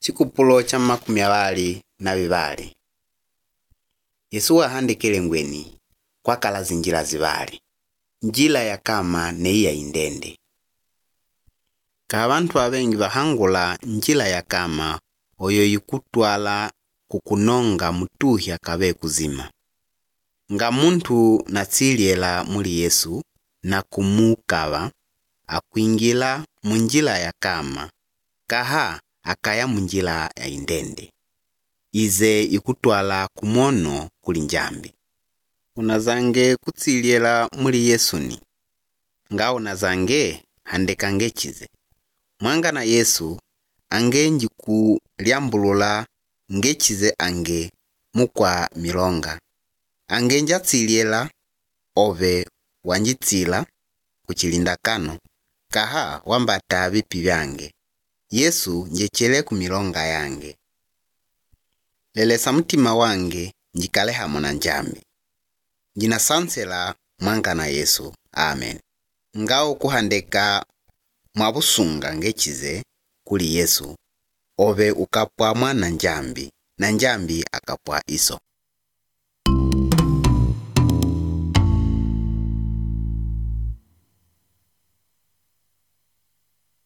Chikupulo cha 22. Yesu wahandikile ngweni kwakala zinjila zibali. Njila ya kama neiya indende. Ka bantu abengi bahangula njila ya kama oyo yikutwala kukunonga mutuhya kabe kuzima. Nga muntu natsiliela muli Yesu na kumukaba akwingila munjila ya kama kaha akaya munjila ya indende. Ize ikutwala kumono kuli njambi. Unazange kutsiliela muli Yesu ni. Nga unazange handeka ngechize. Mwanga na Yesu ange njiku liambulula ngechize ange mukwa milonga. Ange njatsiliela ove wanjitsila kuchilinda kano kaha wambata bipi byange. Yesu njechele kumilonga yange. Lelesa mutima wange njikale hamo na njambi. Njina sansela mwanga na Yesu. Amen. Ngao kuhandeka mwabusunga ngechize kuli Yesu. Ove ukapwa mwana njambi na njambi akapwa iso.